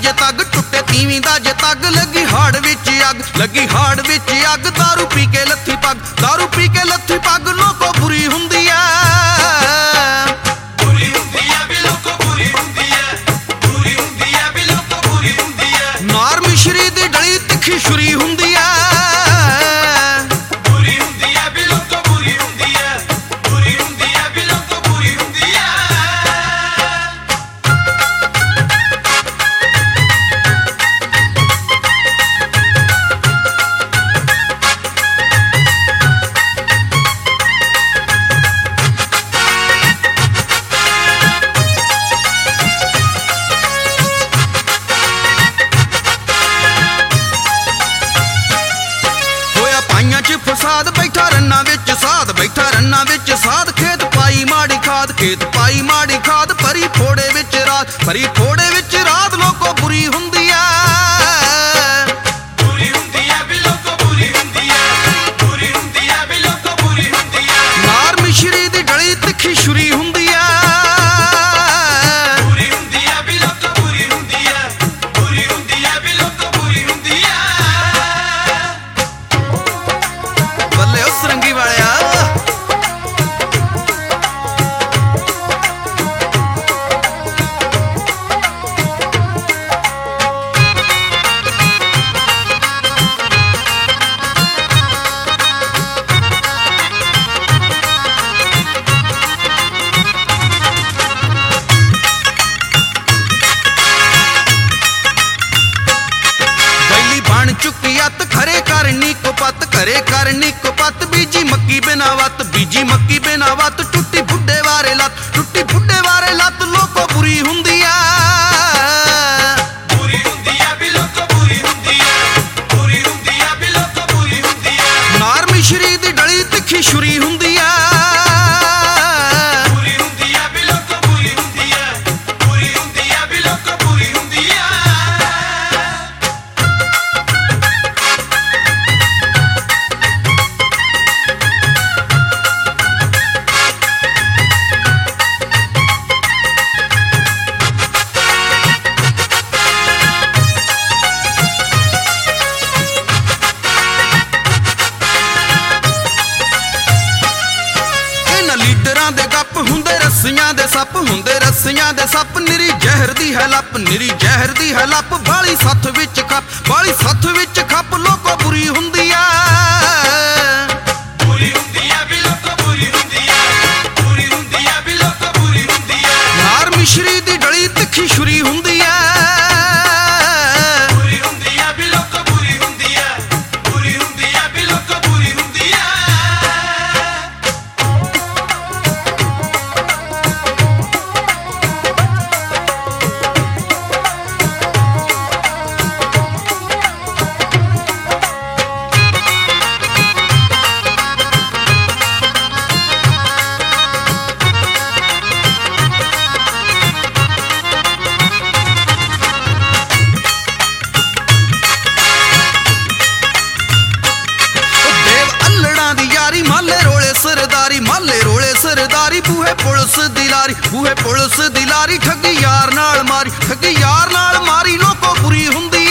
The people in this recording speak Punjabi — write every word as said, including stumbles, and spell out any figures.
ਜੇ ਤੱਗ ਟੁੱਟੇ ਤੀਵੀਂ ਦਾ ਜੇ ਤੱਗ ਲੱਗੀ ਹਾੜ ਵਿੱਚ ਅੱਗ ਲੱਗੀ ਹਾੜ ਵਿੱਚ ਅੱਗ ਦਾਰੂ ਪੀ ਕੇ ਲੱਥੀ ਪੱਗ ਦਾਰੂ ਪੀ ਕੇ ਲੱਥੀ ਪੱਗ ਲੋਕੋ ਬੁਰੀ ਹੁੰਦੀ ਐ ਬੁਰੀ ਹੁੰਦੀ ਐ ਵੀ ਲੋਕੋ ਬੁਰੀ ਹੁੰਦੀ ਐ ਬੁਰੀ ਹੁੰਦੀ ਐ ਵੀ ਲੋਕੋ ਬੁਰੀ ਹੁੰਦੀ ਐ ਨਾਰ ਮਿਸ਼ਰੀ ਦੀ ਡਲੀ ਤਿੱਖੀ ਛੁਰੀ ਹੁੰਦੀ ਐ ਬੁਰੀ ਹੁੰਦੀ ਐ ਵੀ ਲੋਕੋ ਬੁਰੀ ਹੁੰਦੀ ਐ ਬੁਰੀ ਹੁੰਦੀ ਐ ਵੀ ਲੋਕੋ ਬੁਰੀ ਹੁੰਦੀ ਐ ਫਸਾਦ ਬੈਠਾ ਰੰਨਾਂ ਵਿੱਚ ਸਾਧ ਬੈਠਾ ਰੰਨਾਂ ਵਿੱਚ ਸਾਧ ਖੇਤ ਪਾਈ ਮਾੜੀ ਖਾਦ ਖੇਤ ਪਾਈ ਮਾੜੀ ਖਾਦ ਭਰੀ ਫੋੜੇ ਵਿੱਚ ਰਾਤ ਭਰੀ ਫੋੜੇ ਵਿੱਚ ਰਾਤ ਲੋਕੋ ਬੁਰੀ ਹੁੰਦੀ ਐ ਬੁਰੀ ਹੁੰਦੀ ਐ ਵੀ ਲੋਕੋ ਬੁਰੀ ਹੁੰਦੀ ਐ ਬੁਰੀ ਹੁੰਦੀ ਐ ਵੀ ਲੋਕੋ ਬੁਰੀ ਹੁੰਦੀ ਐ ਨਾਰ ਮਿਸ਼ਰੀ ਦੀ ਡਲੀ ਤਿੱਖੀ ਛੁਰੀ ਹੁੰਦੀ ਐ ਬੁਰੀ ਹੁੰਦੀ ਐ ਵੀ ਲੋਕੋ ਬੁਰੀ ਹੁੰਦੀ ਐ ਬੁਰੀ ਹੁੰਦੀ ਐ ਵੀ ਲੋਕੋ ਬੁਰੀ ਹੁੰਦੀ ਐ ਬੱਲੇ ਉਸ ਰੰਗੀ ਵਾਲਿਆ ਬਣ ਚੁੱਕੀ ਅੱਤ ਖਰੇ ਕਰਨੀ ਕੁਪੱਤ ਖਰੇ ਕਰਨੀ ਕੁਪੱਤ ਬੀਜੀ ਮੱਕੀ ਬਿਨਾ ਵੱਤ ਬੀਜੀ ਮੱਕੀ ਬਿਨਾ ਵੱਤ ਟੁੱਟੀ ਬੁੱਢੇ ਵਾਰੇ ਲੱਤ ਟੁੱਟੀ ਬੁੱਢੇ ਵਾਰੇ ਲੱਤ ਲੋਕੋ ਬੁਰੀ ਹੁੰਦੀ ਐ ਬੁਰੀ ਹੁੰਦੀ ਐ ਵੀ ਲੋਕੋ ਬੁਰੀ ਹੁੰਦੀ ਐ ਬੁਰੀ ਹੁੰਦੀ ਐ ਵੀ ਲੋਕੋ ਬੁਰੀ ਹੁੰਦੀ ਐ ਨਾਰ ਮਿਸ਼ਰੀ ਦੀ ਡਲੀ ਤਿੱਖੀ ਛੁਰੀ ਹੁੰਦੀ ਐ ਬੁਰੀ ਹੁੰਦੀ ਐ ਵੀ ਲੋਕੋ ਬੁਰੀ ਹੁੰਦੀ ਐ ਬੁਰੀ ਹੁੰਦੀ ਐ ਵੀ ਲੋਕੋ ਬੁਰੀ ਹੁੰਦੀ ਐ ਲੀਡਰਾਂ ਦੇ ਗੱਪ ਹੁੰਦੇ ਰੱਸੀਆਂ ਦੇ ਸੱਪ ਹੁੰਦੇ ਰੱਸੀਆਂ ਦੇ ਸੱਪ ਨਿਰੀ ਜ਼ਹਿਰ ਦੀ ਹੈ ਲੱਪ ਨਿਰੀ ਜ਼ਹਿਰ ਦੀ ਹੈ ਲੱਪ ਬਾਲੀ ਸੱਥ ਵਿੱਚ ਖੱਪ ਬਾਲੀ ਸੱਥ ਵਿੱਚ ਖੱਪ ਲੋਕੋ ਬੁਰੀ ਹੁੰਦੀ ਐ ਬੁਰੀ ਹੁੰਦੀ ਐ ਵੀ ਲੋਕੋ ਬੁਰੀ ਹੁੰਦੀ ਐ ਬੁਰੀ ਹੁੰਦੀ ਐ ਵੀ ਲੋਕੋ ਬੁਰੀ ਹੁੰਦੀ ਐ ਨਾਰ ਮਿਸ਼ਰੀ ਦੀ ਡਲੀ ਤਿੱਖੀ ਛੁਰੀ ਹੁੰਦੀ ਐ ਬੁਰੀ ਹੁੰਦੀ ਐ ਵੀ ਲੋਕੋ ਬੁਰੀ ਹੁੰਦੀ ਐ ਬੁਰੀ ਹੁੰਦੀ ਐ ਵੀ ਲੋਕੋ ਬੁਰੀ ਹੁੰਦੀ ਐ ਮਾਲੇ ਰੋਲੇ ਸਰਦਾਰੀ ਮਾਲੇ ਰੋਲੇ ਸਰਦਾਰੀ ਬੂਹੇ ਪੁਲਿਸ ਦੀ ਲਾਰੀ ਬੂਹੇ ਪੁਲਿਸ ਦੀ ਲਾਰੀ ਠੱਗੀ ਯਾਰ ਨਾਲ ਮਾਰੀ ਠੱਗੀ ਯਾਰ ਨਾਲ ਮਾਰੀ ਲੋਕੋ ਬੁਰੀ ਹੁੰਦੀ